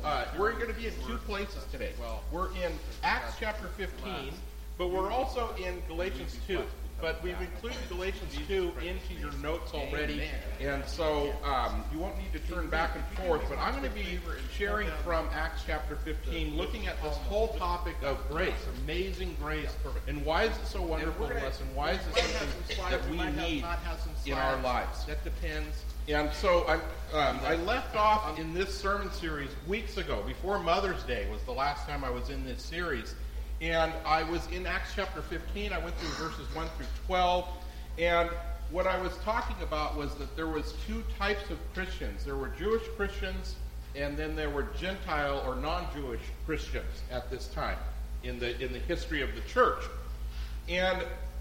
we're going to be in two places today. We're in Acts chapter 15, but we're also in Galatians 2. But we've included Galatians 2 into your notes already, and so you won't need to turn back and forth. But I'm going to be sharing from Acts chapter 15, looking at this whole topic of grace, amazing grace, and why is it so wonderful to us, and why is it something that we need in our lives? That depends. And so I left off in this sermon series weeks ago, before Mother's Day was the last time I was in this series. And I was in Acts chapter 15. I went through verses 1 through 12. And what I was talking about was that there was two types of Christians. There were Jewish Christians, and then there were Gentile or non-Jewish Christians at this time in the history of the church. And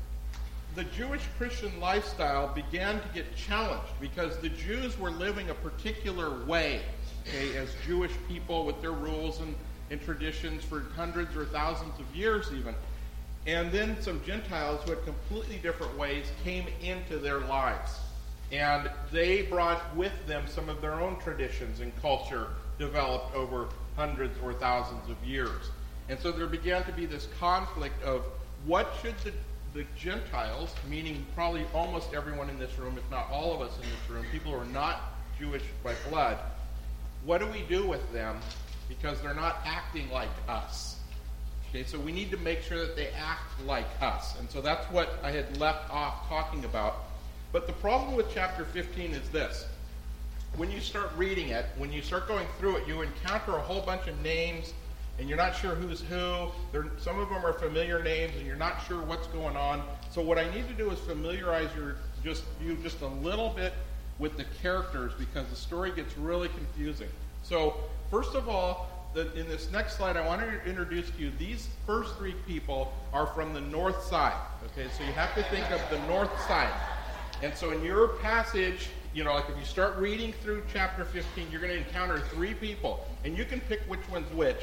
the Jewish Christian lifestyle began to get challenged because the Jews were living a particular way, okay, as Jewish people with their rules and traditions for hundreds or thousands of years even. And then some Gentiles who had completely different ways came into their lives. And they brought with them some of their own traditions and culture developed over hundreds or thousands of years. And so there began to be this conflict of what should the Gentiles, meaning probably almost everyone in this room, if not all of us in this room, people who are not Jewish by blood, what do we do with them? Because they're not acting like us. Okay, so we need to make sure that they act like us. And so that's what I had left off talking about. But the problem with chapter 15 is this. When you start reading it, when you start going through it, you encounter a whole bunch of names, and you're not sure who's who. Some of them are familiar names, and you're not sure what's going on. So what I need to do is familiarize you just a little bit with the characters, because the story gets really confusing. So first of all, in this next slide, I want to introduce to you, these first three people are from the north side. Okay, so you have to think of the north side. And so in your passage, like if you start reading through chapter 15, you're going to encounter three people. And you can pick which one's which.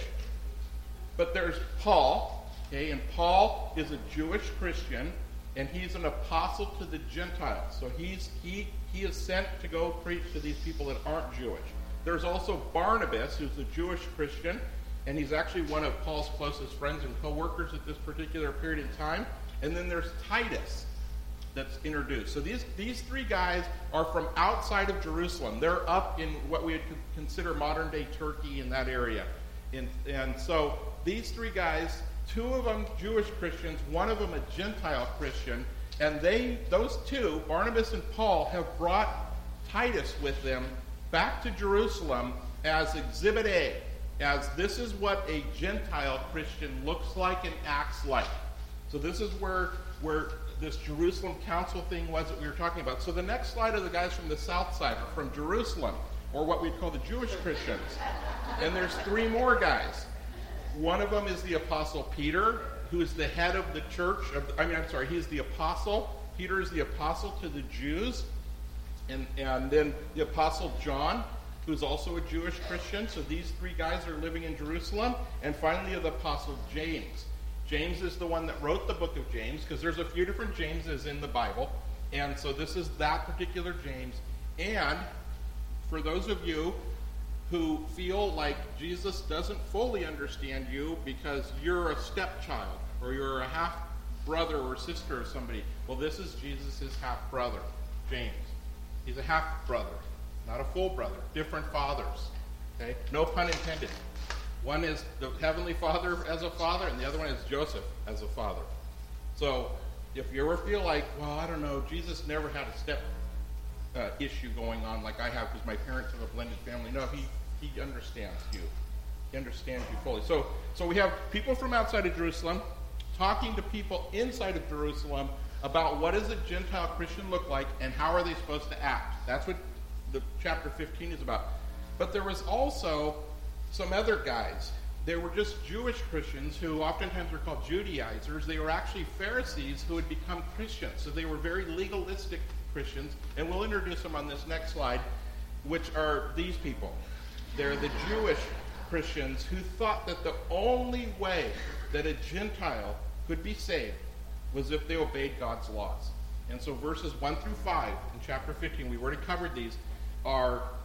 But there's Paul, okay, and Paul is a Jewish Christian, and he's an apostle to the Gentiles. So he is sent to go preach to these people that aren't Jewish. There's also Barnabas, who's a Jewish Christian, and he's actually one of Paul's closest friends and co-workers at this particular period in time. And then there's Titus that's introduced. So these three guys are from outside of Jerusalem. They're up in what we would consider modern-day Turkey, in that area. And so these three guys, two of them Jewish Christians, one of them a Gentile Christian, and those two, Barnabas and Paul, have brought Titus with them back to Jerusalem as Exhibit A, as this is what a Gentile Christian looks like and acts like. So this is where this Jerusalem council thing was that we were talking about. So the next slide are the guys from the south side, from Jerusalem, or what we call the Jewish Christians. And there's three more guys. One of them is the Apostle Peter, who is the head of the church. He's the apostle. Peter is the apostle to the Jews. And then the Apostle John, who's also a Jewish Christian. So these three guys are living in Jerusalem. And finally, the Apostle James. James is the one that wrote the book of James, because there's a few different Jameses in the Bible. And so this is that particular James. And for those of you who feel like Jesus doesn't fully understand you because you're a stepchild or you're a half-brother or sister of somebody, well, this is Jesus' half-brother, James. He's a half-brother, not a full brother. Different fathers, okay? No pun intended. One is the Heavenly Father as a father, and the other one is Joseph as a father. So if you ever feel like, well, I don't know, Jesus never had a step issue going on like I have because my parents have a blended family. No, he understands you. He understands you fully. So we have people from outside of Jerusalem talking to people inside of Jerusalem about what does a Gentile Christian look like and how are they supposed to act. That's what the chapter 15 is about. But there was also some other guys. They were just Jewish Christians who oftentimes were called Judaizers. They were actually Pharisees who had become Christians. So they were very legalistic Christians. And we'll introduce them on this next slide, which are these people. They're the Jewish Christians who thought that the only way that a Gentile could be saved was if they obeyed God's laws. And so verses 1 through 5 in chapter 15, we've already covered these, are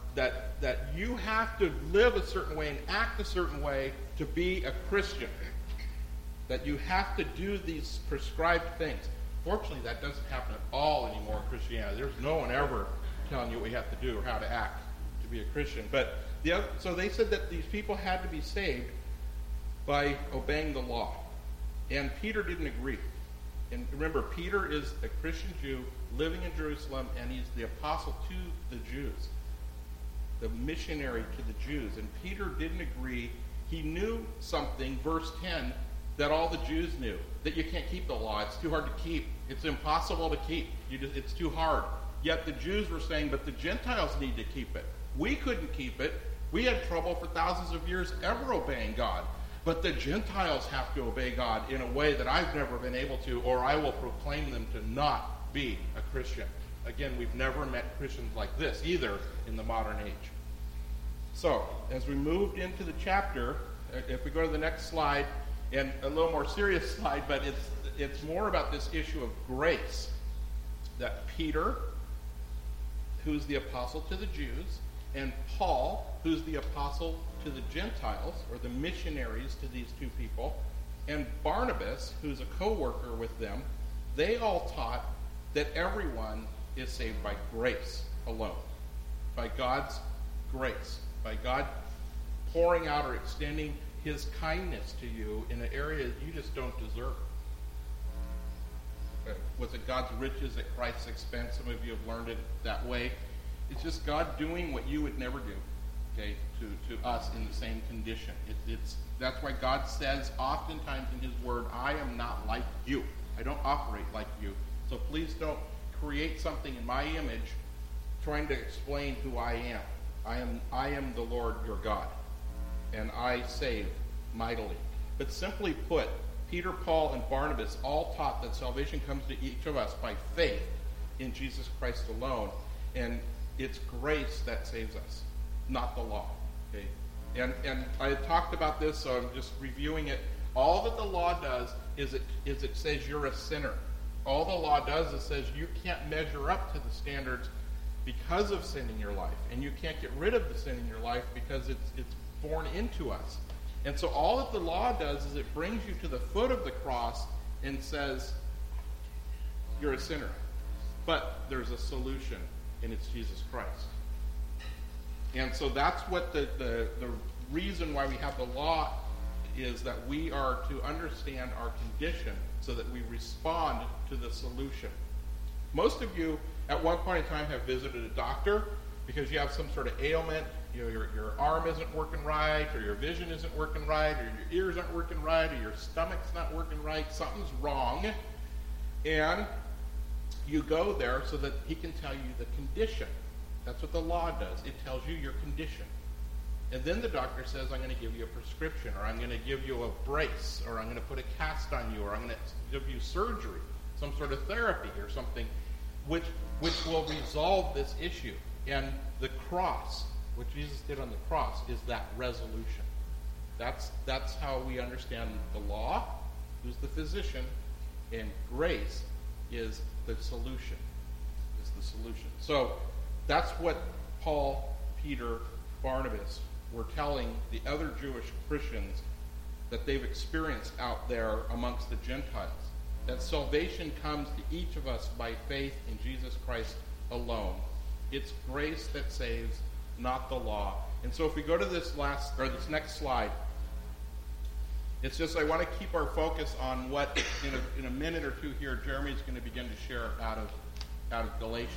that you have to live a certain way and act a certain way to be a Christian. That you have to do these prescribed things. Fortunately, that doesn't happen at all anymore in Christianity. There's no one ever telling you what you have to do or how to act to be a Christian. But so they said that these people had to be saved by obeying the law. And Peter didn't agree. And remember, Peter is a Christian Jew living in Jerusalem, and he's the apostle to the Jews, the missionary to the Jews. And Peter didn't agree. He knew something, verse 10, that all the Jews knew, that you can't keep the law. It's too hard to keep. It's impossible to keep. It's too hard. Yet the Jews were saying, but the Gentiles need to keep it. We couldn't keep it. We had trouble for thousands of years ever obeying God. But the Gentiles have to obey God in a way that I've never been able to, or I will proclaim them to not be a Christian. Again, we've never met Christians like this either in the modern age. So, as we moved into the chapter, if we go to the next slide, and a little more serious slide, but it's more about this issue of grace. That Peter, who's the apostle to the Jews, and Paul, who's the apostle to the Gentiles, or the missionaries to these two people, and Barnabas, who's a co-worker with them, they all taught that everyone is saved by grace alone. By God's grace. By God pouring out or extending his kindness to you in an area that you just don't deserve. Was it God's riches at Christ's expense? Some of you have learned it that way. It's just God doing what you would never do, okay, to us in the same condition. That's why God says oftentimes in his word, I am not like you. I don't operate like you. So please don't create something in my image trying to explain who I am. I am the Lord your God, and I save mightily. But simply put, Peter, Paul, and Barnabas all taught that salvation comes to each of us by faith in Jesus Christ alone. And it's grace that saves us, not the law. Okay? And I had talked about this, so I'm just reviewing it. All that the law does is it says you're a sinner. All the law does is says you can't measure up to the standards because of sin in your life. And you can't get rid of the sin in your life because it's born into us. And so all that the law does is it brings you to the foot of the cross and says, you're a sinner. But there's a solution, and it's Jesus Christ. And so that's what the reason why we have the law is, that we are to understand our condition so that we respond to the solution. Most of you at one point in time have visited a doctor because you have some sort of ailment. You know, your arm isn't working right, or your vision isn't working right, or your ears aren't working right, or your stomach's not working right. Something's wrong. And you go there so that he can tell you the condition. That's what the law does. It tells you your condition. And then the doctor says, I'm going to give you a prescription, or I'm going to give you a brace, or I'm going to put a cast on you, or I'm going to give you surgery, some sort of therapy or something, which will resolve this issue. And the cross, what Jesus did on the cross, is that resolution. That's how we understand the law, who's the physician, and grace is the solution. Is the solution. So that's what Paul, Peter, Barnabas were telling the other Jewish Christians that they've experienced out there amongst the Gentiles. That salvation comes to each of us by faith in Jesus Christ alone. It's grace that saves, not the law. And so if we go to this next slide, it's just I want to keep our focus on what in a minute or two here Jeremy's going to begin to share out of Galatians.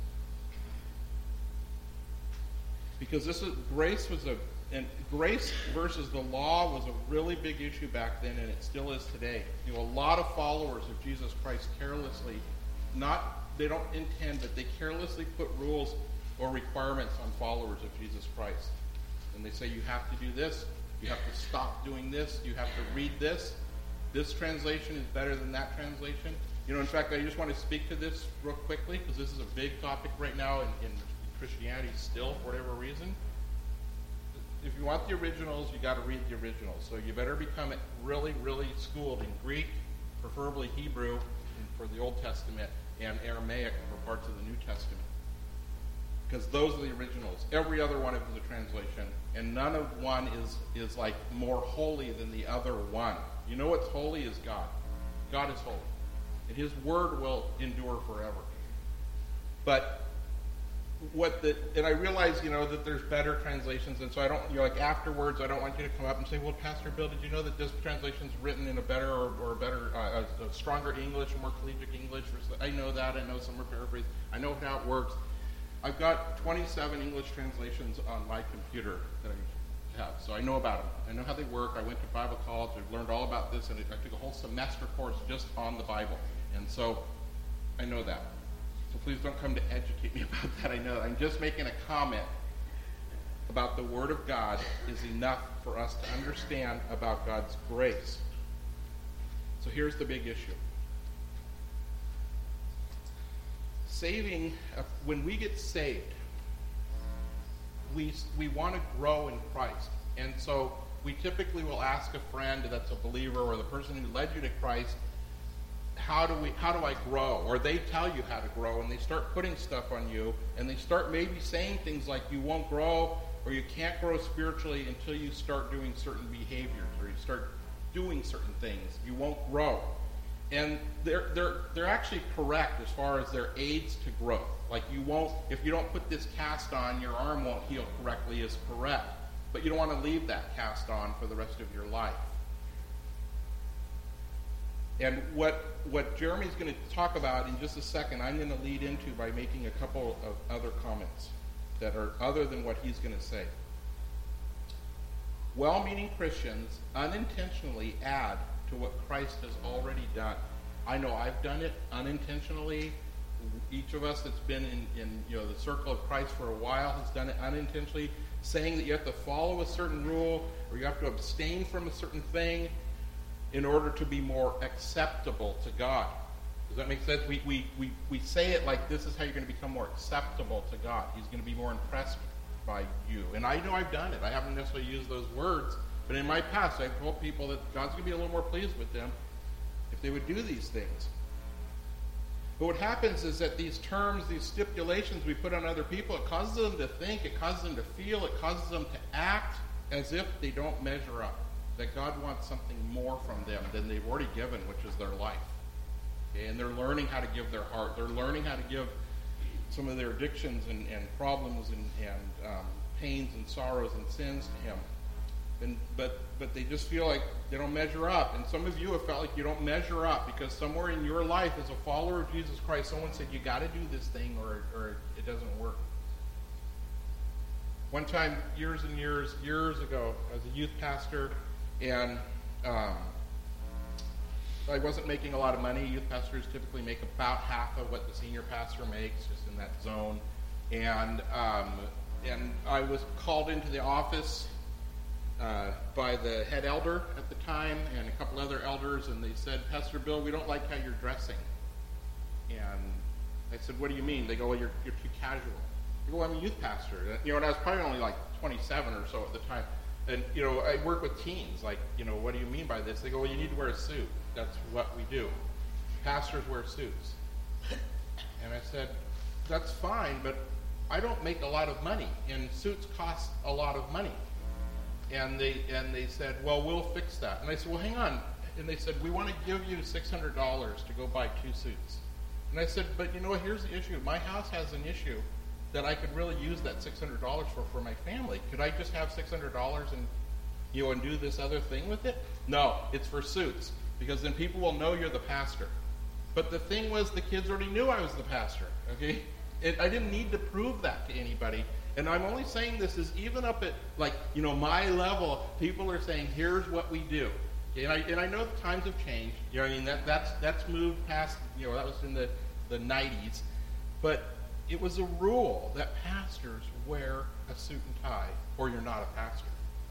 Because grace versus the law was a really big issue back then, and it still is today. You know, a lot of followers of Jesus Christ carelessly, they don't intend, but they carelessly put rules or requirements on followers of Jesus Christ. And they say, you have to do this, you have to stop doing this, you have to read this. This translation is better than that translation. You know, in fact, I just want to speak to this real quickly, because this is a big topic right now in Christianity still, for whatever reason. If you want the originals, you got to read the originals. So you better become really, really schooled in Greek, preferably Hebrew for the Old Testament, and Aramaic for parts of the New Testament. because those are the originals. Every other one of them is a translation, and none of one is like more holy than the other one. You know what's holy is God. God is holy, and His word will endure forever. But and I realize, that there's better translations, and so I don't, like afterwards, I don't want you to come up and say, well, Pastor Bill, did you know that this translation's written in a better or better, a stronger English, or more collegiate English? I know that. I know some are paraphrased. I know how it works. I've got 27 English translations on my computer that I have, so I know about them. I know how they work. I went to Bible college. I've learned all about this, and I took a whole semester course just on the Bible, and so I know that. So please don't come to educate me about that. I know. I'm just making a comment about the Word of God is enough for us to understand about God's grace. So here's the big issue. When we get saved, we want to grow in Christ. And so we typically will ask a friend that's a believer or the person who led you to Christ, how do I grow? Or they tell you how to grow, and they start putting stuff on you, and they start maybe saying things like you won't grow or you can't grow spiritually until you start doing certain behaviors or you start doing certain things. You won't grow. And they're actually correct as far as their aids to growth. Like if you don't put this cast on, your arm won't heal correctly is correct. But you don't want to leave that cast on for the rest of your life. And what Jeremy's going to talk about in just a second, I'm going to lead into by making a couple of other comments that are other than what he's going to say. Well-meaning Christians unintentionally add to what Christ has already done. I know I've done it unintentionally. Each of us that's been in the circle of Christ for a while has done it unintentionally, saying that you have to follow a certain rule or you have to abstain from a certain thing in order to be more acceptable to God. Does that make sense? We say it like this is how you're going to become more acceptable to God. He's going to be more impressed by you. And I know I've done it. I haven't necessarily used those words, but in my past I've told people that God's going to be a little more pleased with them if they would do these things. But what happens is that these terms, these stipulations we put on other people, it causes them to think, it causes them to feel, it causes them to act as if they don't measure up. That God wants something more from them than they've already given, which is their life. Okay? And they're learning how to give their heart. They're learning how to give some of their addictions and problems and pains and sorrows and sins to Him. But they just feel like they don't measure up. And some of you have felt like you don't measure up because somewhere in your life as a follower of Jesus Christ, someone said, you got to do this thing or it doesn't work. One time, years and years ago, as a youth pastor, and I wasn't making a lot of money. Youth pastors typically make about half of what the senior pastor makes, just in that zone. And I was called into the office by the head elder at the time and a couple other elders, and they said, Pastor Bill, we don't like how you're dressing. And I said, what do you mean? They go, well, you're too casual. I go, well, I'm a youth pastor. And I was probably only like 27 or so at the time. And, I work with teens. Like, what do you mean by this? They go, well, you need to wear a suit. That's what we do. Pastors wear suits. And I said, that's fine, but I don't make a lot of money, and suits cost a lot of money. And they said, well, we'll fix that. And I said, well, hang on. And they said, we want to give you $600 to go buy 2 suits. And I said, but here's the issue. My house has an issue that I could really use that $600 for my family. Could I just have $600 and do this other thing with it? No, it's for suits, because then people will know you're the pastor. But the thing was, the kids already knew I was the pastor. Okay, I didn't need to prove that to anybody. And I'm only saying this is even up at my level, people are saying, here's what we do. Okay? And I know the times have changed. That's moved past. That was in the 90s, but it was a rule that pastors wear a suit and tie, or you're not a pastor.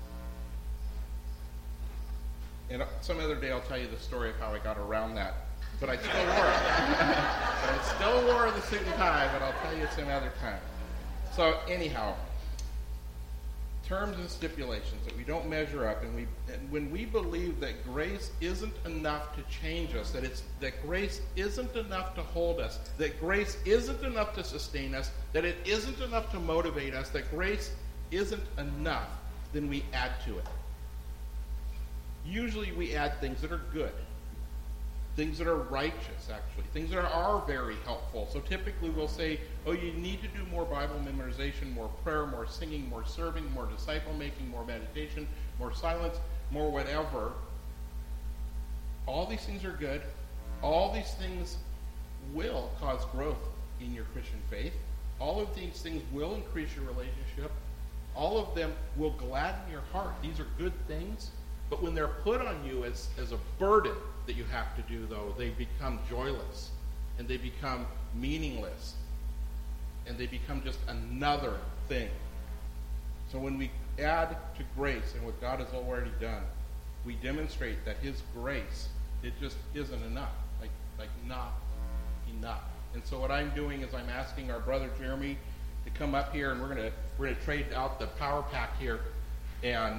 And some other day I'll tell you the story of how I got around that. But I still wore it. I still wore the suit and tie, but I'll tell you some other time. So anyhow, terms and stipulations, that we don't measure up, and when we believe that grace isn't enough to change us, that grace isn't enough to hold us, that grace isn't enough to sustain us, that it isn't enough to motivate us, that grace isn't enough, then we add to it. Usually we add things that are good, things that are righteous, actually, things that are very helpful. So typically we'll say, oh, you need to do more Bible memorization, more prayer, more singing, more serving, more disciple making, more meditation, more silence, more whatever. All these things are good. All these things will cause growth in your Christian faith. All of these things will increase your relationship. All of them will gladden your heart. These are good things. But when they're put on you as a burden that you have to do, though, they become joyless, and they become meaningless, and they become just another thing. So when we add to grace and what God has already done, we demonstrate that his grace, it just isn't enough, like not enough. And so what I'm doing is I'm asking our brother Jeremy to come up here, and we're gonna trade out the power pack here, and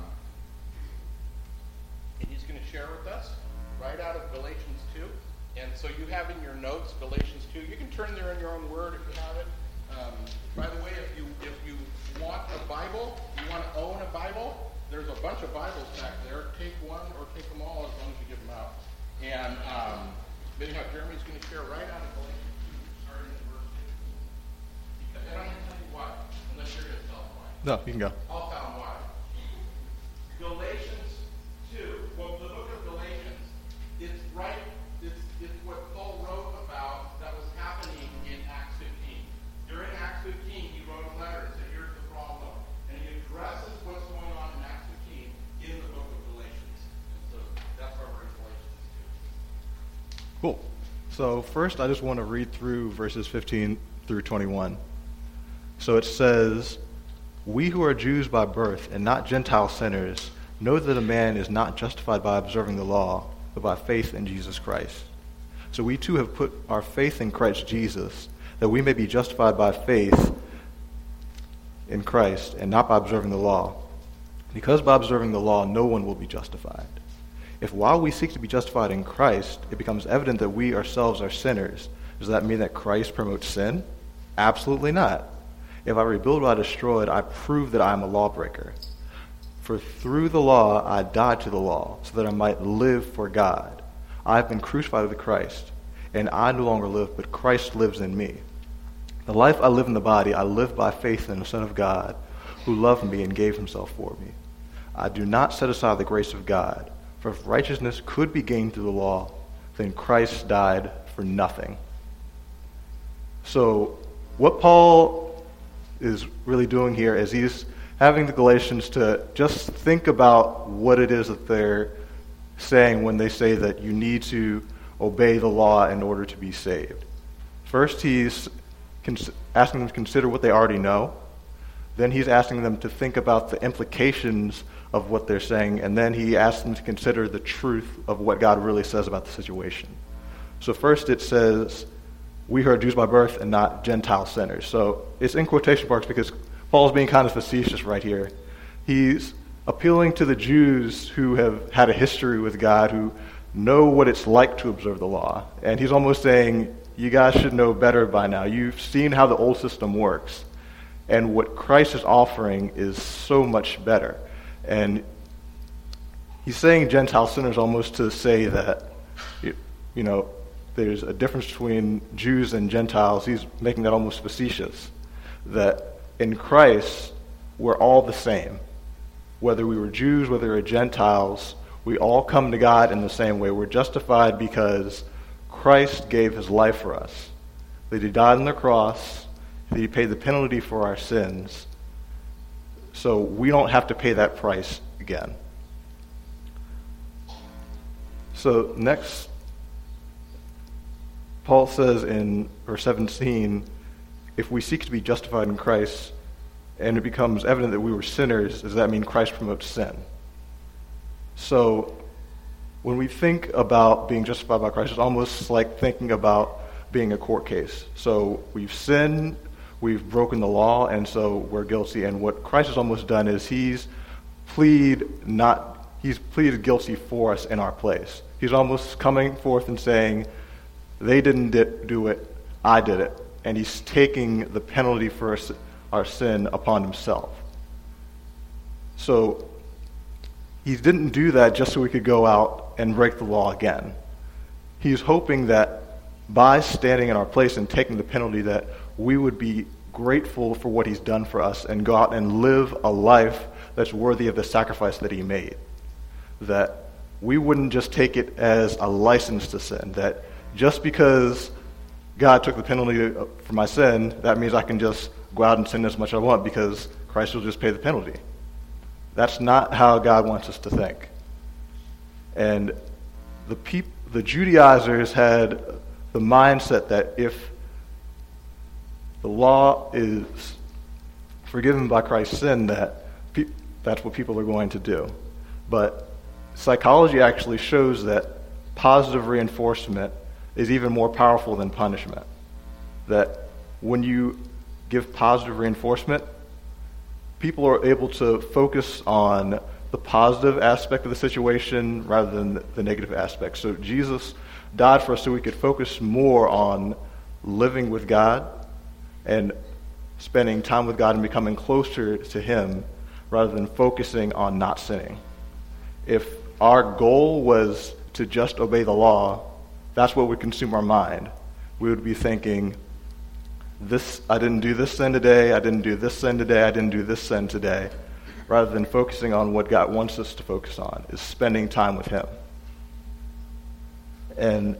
he's going to share with us right out of Galatians 2. And so you have in your notes Galatians 2. You can turn there in your own word if you have it. By the way, if you want a Bible, you want to own a Bible, there's a bunch of Bibles back there. Take one or take them all as long as you give them out. And anyhow, Jeremy's going to share right out of Galatians 2, starting in verse 6. And I'm going to tell you why, unless you're going to tell them why. No, you can go. I'll tell them why. Galatians 2. Well, the book of Galatians, it's what Paul wrote about that was happening in Acts 15. During Acts 15, he wrote a letter and said, here's the problem. And he addresses what's going on in Acts 15 in the book of Galatians. And so that's why we're in Galatians 2. Cool. So first, I just want to read through verses 15 through 21. So it says, "We who are Jews by birth and not Gentile sinners know that a man is not justified by observing the law, but by faith in Jesus Christ. So we too have put our faith in Christ Jesus, that we may be justified by faith in Christ and not by observing the law. Because by observing the law, no one will be justified. If while we seek to be justified in Christ, it becomes evident that we ourselves are sinners, does that mean that Christ promotes sin? Absolutely not. If I rebuild what I destroyed, I prove that I am a lawbreaker. For through the law I died to the law, so that I might live for God. I have been crucified with Christ, and I no longer live, but Christ lives in me. The life I live in the body, I live by faith in the Son of God, who loved me and gave himself for me. I do not set aside the grace of God, for if righteousness could be gained through the law, then Christ died for nothing." So what Paul is really doing here is he's having the Galatians to just think about what it is that they're saying when they say that you need to obey the law in order to be saved. First, he's asking them to consider what they already know. Then he's asking them to think about the implications of what they're saying. And then he asks them to consider the truth of what God really says about the situation. So first it says, "We who are Jews by birth and not Gentile sinners." So it's in quotation marks because Paul's being kind of facetious right here. He's appealing to the Jews who have had a history with God, who know what it's like to observe the law. And he's almost saying, you guys should know better by now. You've seen how the old system works. And what Christ is offering is so much better. And he's saying Gentile sinners almost to say that, there's a difference between Jews and Gentiles. He's making that almost facetious. That in Christ, we're all the same. Whether we were Jews, whether we were Gentiles, we all come to God in the same way. We're justified because Christ gave his life for us. That he died on the cross, that he paid the penalty for our sins, so we don't have to pay that price again. So next, Paul says in verse 17, if we seek to be justified in Christ and it becomes evident that we were sinners, does that mean Christ promotes sin? So when we think about being justified by Christ, it's almost like thinking about being a court case. So we've sinned, we've broken the law, and so we're guilty. And what Christ has almost done is he's pleaded guilty for us in our place. He's almost coming forth and saying, they didn't do it, I did it. And he's taking the penalty for our sin upon himself. So he didn't do that just so we could go out and break the law again. He's hoping that by standing in our place and taking the penalty, that we would be grateful for what he's done for us and go out and live a life that's worthy of the sacrifice that he made. That we wouldn't just take it as a license to sin, that just because God took the penalty for my sin, that means I can just go out and sin as much as I want because Christ will just pay the penalty. That's not how God wants us to think. And the Judaizers had the mindset that if the law is forgiven by Christ's sin, that's what people are going to do. But psychology actually shows that positive reinforcement is even more powerful than punishment. That when you give positive reinforcement, people are able to focus on the positive aspect of the situation rather than the negative aspect. So Jesus died for us so we could focus more on living with God and spending time with God and becoming closer to him rather than focusing on not sinning. If our goal was to just obey the law, that's what would consume our mind. We would be thinking, I didn't do this sin today, I didn't do this sin today, I didn't do this sin today, rather than focusing on what God wants us to focus on, is spending time with him. And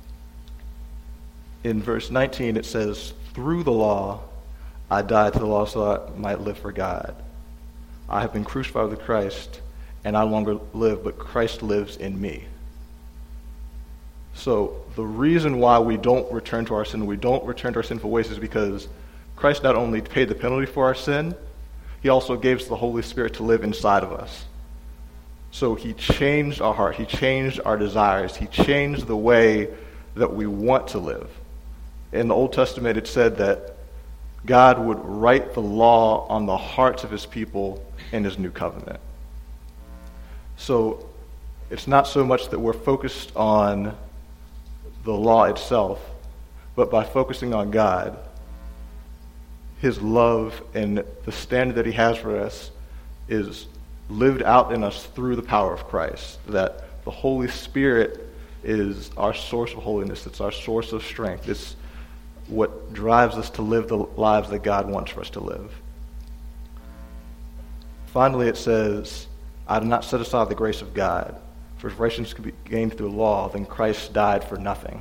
in verse 19 it says, through the law I died to the law so I might live for God. I have been crucified with Christ, and I no longer live, but Christ lives in me. So the reason why we don't return to our sin, we don't return to our sinful ways, is because Christ not only paid the penalty for our sin, he also gave us the Holy Spirit to live inside of us. So he changed our heart, he changed our desires, he changed the way that we want to live. In the Old Testament it said that God would write the law on the hearts of his people in his new covenant. So it's not so much that we're focused on the law itself, but by focusing on God, his love and the standard that he has for us is lived out in us through the power of Christ. That the Holy Spirit is our source of holiness. It's our source of strength. It's what drives us to live the lives that God wants for us to live. Finally, it says, I do not set aside the grace of God. For if righteousness could be gained through law, then Christ died for nothing.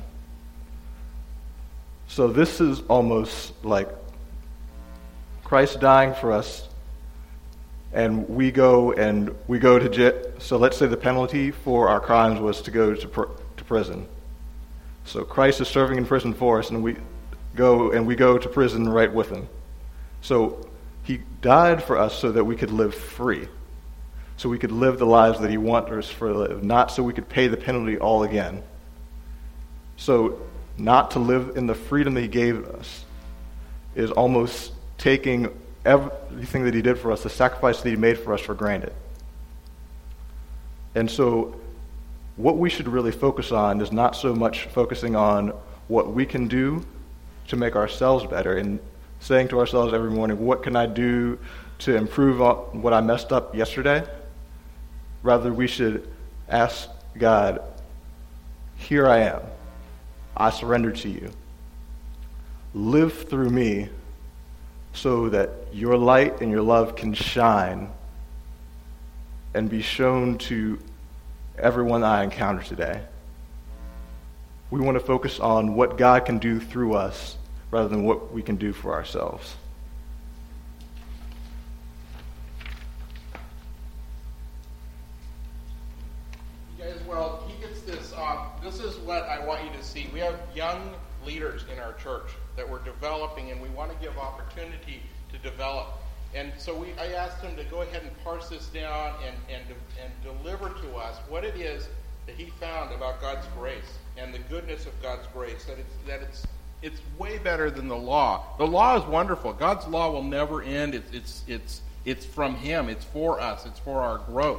So this is almost like Christ dying for us, and we go to jail. So let's say the penalty for our crimes was to go to prison. So Christ is serving in prison for us, and we go to prison right with him. So he died for us so that we could live free. So we could live the lives that he wants us to live, not so we could pay the penalty all again. So not to live in the freedom that he gave us is almost taking everything that he did for us, the sacrifice that he made for us, for granted. And so what we should really focus on is not so much focusing on what we can do to make ourselves better and saying to ourselves every morning, what can I do to improve on what I messed up yesterday? Rather, we should ask God, here I am. I surrender to you. Live through me so that your light and your love can shine and be shown to everyone I encounter today. We want to focus on what God can do through us rather than what we can do for ourselves. Well, he gets this. This is what I want you to see. We have young leaders in our church that we're developing, and we want to give opportunity to develop. And so I asked him to go ahead and parse this down and deliver to us what it is that he found about God's grace and the goodness of God's grace. That it's It's way better than the law. The law is wonderful. God's law will never end. It's from Him. It's for us. It's for our growth.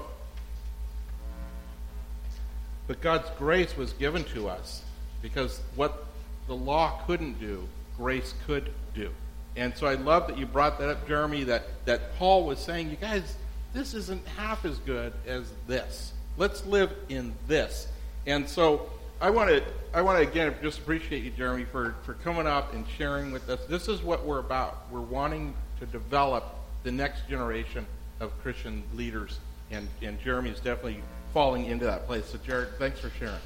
But God's grace was given to us because what the law couldn't do, grace could do. And so I love that you brought that up, Jeremy, that Paul was saying, you guys, this isn't half as good as this. Let's live in this. And so I want to again just appreciate you, Jeremy, for coming up and sharing with us. This is what we're about. We're wanting to develop the next generation of Christian leaders, and Jeremy is definitely falling into that place. So, Jared, thanks for sharing.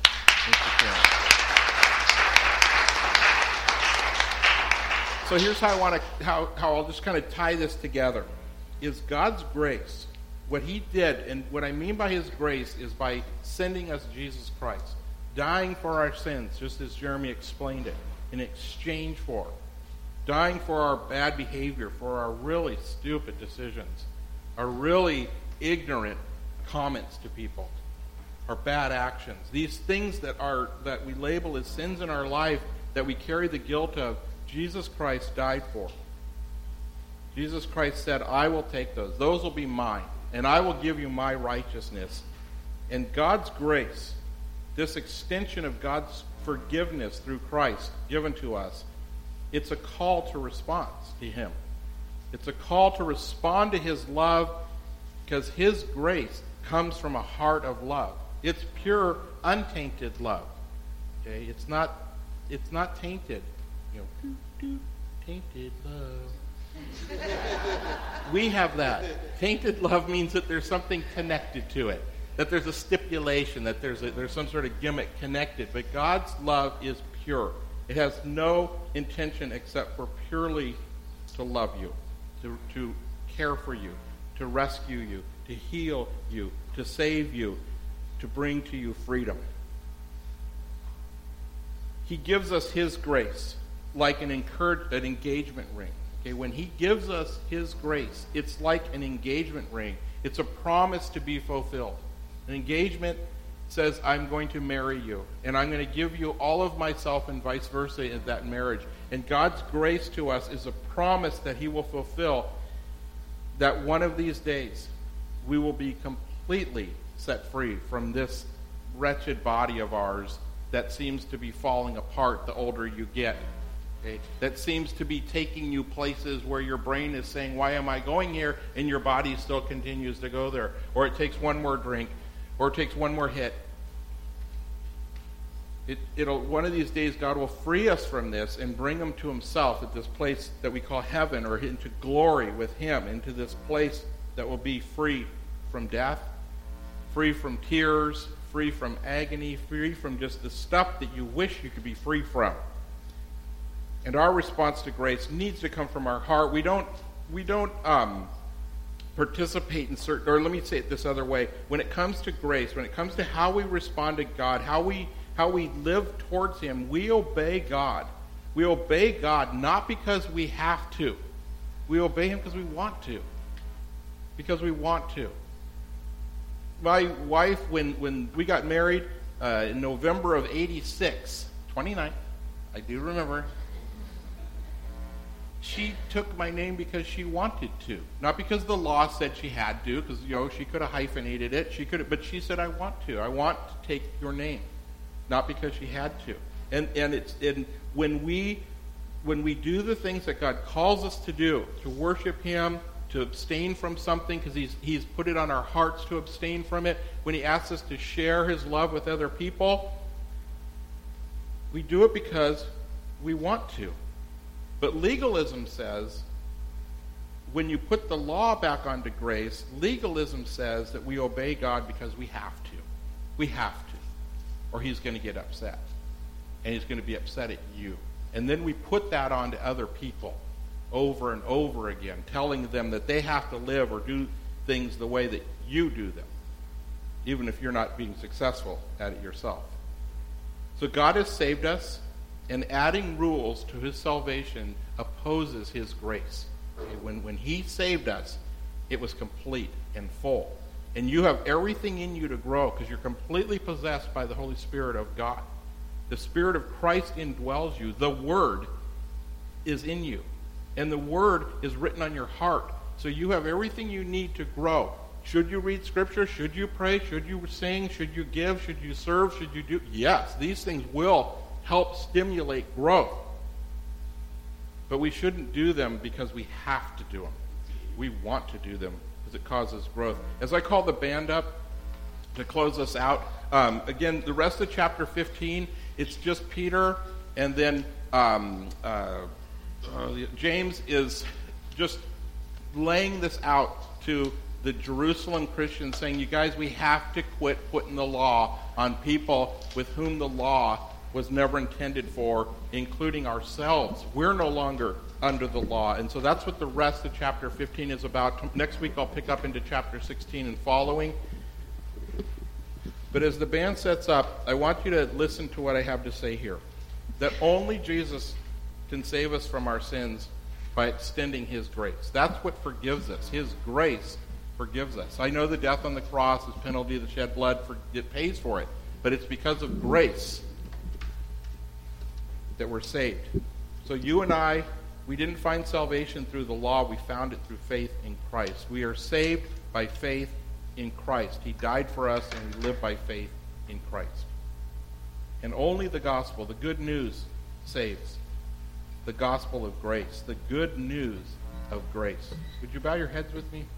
So here's how I'll just kind of tie this together. Is God's grace, what He did, and what I mean by His grace is by sending us Jesus Christ, dying for our sins, just as Jeremy explained it, in exchange for, dying for our bad behavior, for our really stupid decisions, our really ignorant comments to people, our bad actions, these things that we label as sins in our life that we carry the guilt of. Jesus Christ died for. Jesus Christ said, I will take those. Those will be mine, and I will give you my righteousness. And God's grace, this extension of God's forgiveness through Christ given to us, it's a call to response to Him. It's a call to respond to His love because His grace comes from a heart of love. It's pure, untainted love. Okay? It's not tainted. Tainted love. We have that. Tainted love means that there's something connected to it, that there's a stipulation, that there's some sort of gimmick connected. But God's love is pure. It has no intention except for purely to love you, to care for you, to rescue you, to heal you, to save you, to bring to you freedom. He gives us His grace like an engagement ring. Okay, when He gives us His grace, it's like an engagement ring. It's a promise to be fulfilled. An engagement says, I'm going to marry you, and I'm going to give you all of myself and vice versa in that marriage. And God's grace to us is a promise that He will fulfill, that one of these days we will be completely set free from this wretched body of ours that seems to be falling apart the older you get. Okay? That seems to be taking you places where your brain is saying, why am I going here? And your body still continues to go there. Or it takes one more drink, or it takes one more hit. One of these days God will free us from this and bring them to Himself at this place that we call heaven, or into glory with Him, into this place that will be free from death, free from tears, free from agony, free from just the stuff that you wish you could be free from. And our response to grace needs to come from our heart. We don't participate in certain, or let me say it this other way. When it comes to grace, when it comes to how we respond to God, how we live towards Him, we obey God. We obey God not because we have to. We obey Him because we want to. Because we want to. My wife, when we got married in November of 86, 29, I do remember, she took my name because she wanted to. Not because the law said she had to, because she could have hyphenated it. But she said, I want to. I want to take your name. Not because she had to. And when we do the things that God calls us to do, to worship Him, to abstain from something because he's put it on our hearts to abstain from it, when He asks us to share His love with other people, we do it because we want to. But legalism says, when you put the law back onto grace, legalism says that we obey God because we have to. We have to. Or He's going to get upset. And He's going to be upset at you. And then we put that onto other people over and over again, telling them that they have to live or do things the way that you do them, even if you're not being successful at it yourself. So God has saved us, and adding rules to His salvation opposes His grace. Okay? When He saved us, it was complete and full. And you have everything in you to grow because you're completely possessed by the Holy Spirit of God. The Spirit of Christ indwells you. The Word is in you. And the Word is written on your heart. So you have everything you need to grow. Should you read Scripture? Should you pray? Should you sing? Should you give? Should you serve? Should you do? Yes, these things will help stimulate growth. But we shouldn't do them because we have to do them. We want to do them because it causes growth. As I call the band up to close us out, again, the rest of chapter 15, it's just Peter, and then James is just laying this out to the Jerusalem Christians, saying, you guys, we have to quit putting the law on people with whom the law was never intended for, including ourselves. We're no longer under the law. And so that's what the rest of chapter 15 is about. Next week I'll pick up into chapter 16 and following. But as the band sets up, I want you to listen to what I have to say here. That only Jesus can save us from our sins by extending his grace. That's what forgives us. His grace forgives us. I know the death on the cross is penalty of the shed blood. It pays for it. But it's because of grace that we're saved. So you and I, we didn't find salvation through the law. We found it through faith in Christ. We are saved by faith in Christ. He died for us, and we live by faith in Christ. And only the gospel, the good news, saves. The gospel of grace, the good news of grace. Would you bow your heads with me?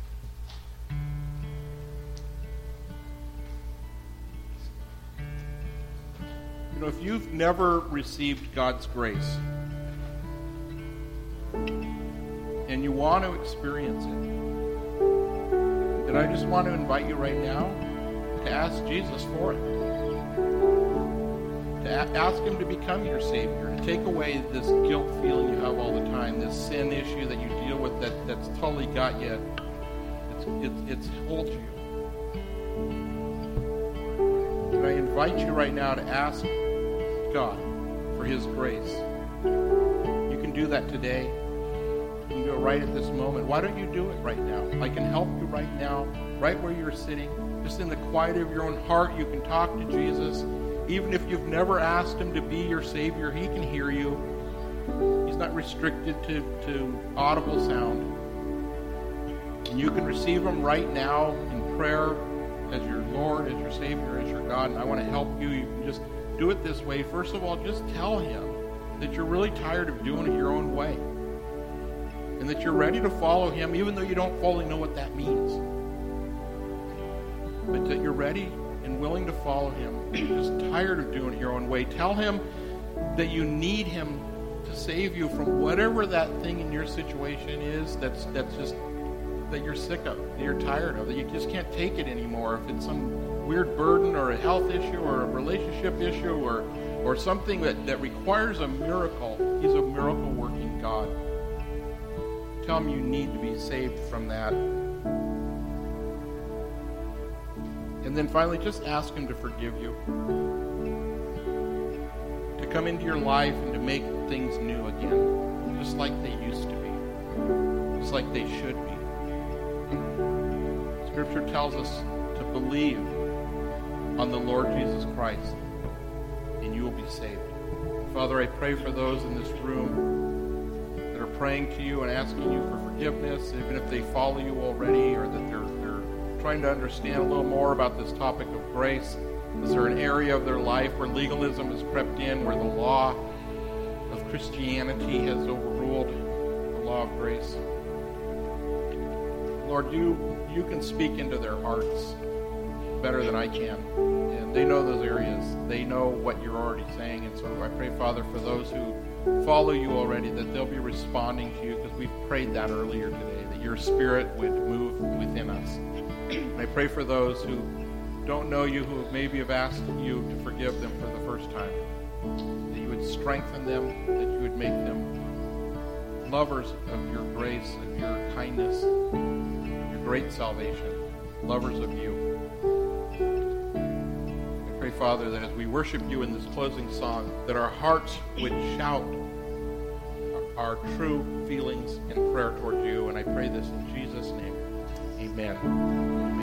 You know, if you've never received God's grace and you want to experience it, then I just want to invite you right now to ask Jesus for it. To ask him to become your Savior, to take away this guilt feeling you have all the time, this sin issue that you deal with that's totally got you. It's holds you. And I invite you right now to ask God for his grace. You can do that today. You can do it right at this moment. Why don't you do it right now? I can help you right now, right where you're sitting. Just in the quiet of your own heart, you can talk to Jesus. Even if you've never asked him to be your Savior, he can hear you. He's not restricted to audible sound. And you can receive him right now in prayer as your Lord, as your Savior, as your God. And I want to help you. You can just do it this way. First of all, just tell him that you're really tired of doing it your own way. And that you're ready to follow him, even though you don't fully know what that means. But that you're ready and willing to follow him. You're just tired of doing it your own way. Tell him that you need him to save you from whatever that thing in your situation is that's just that you're sick of, that you're tired of, that you just can't take it anymore. If it's some weird burden or a health issue or a relationship issue or something that requires a miracle, he's a miracle working God. Tell him you need to be saved from that. And then finally, just ask him to forgive you. To come into your life and to make things new again. Just like they used to be. Just like they should be. Scripture tells us to believe on the Lord Jesus Christ, and you will be saved. Father, I pray for those in this room that are praying to you and asking you for forgiveness, even if they follow you already or that they're trying to understand a little more about this topic of grace. Is there an area of their life where legalism has crept in, where the law of Christianity has overruled the law of grace? Lord, you can speak into their hearts better than I can. And they know those areas. They know what you're already saying. And so I pray, Father, for those who follow you already, that they'll be responding to you, because we've prayed that earlier today, that your Spirit would move within us. And I pray for those who don't know you, who maybe have asked you to forgive them for the first time, that you would strengthen them, that you would make them lovers of your grace, of your kindness, your great salvation, lovers of you. I pray, Father, that as we worship you in this closing song, that our hearts would shout our true feelings in prayer towards you. And I pray this in Jesus' name. Amen.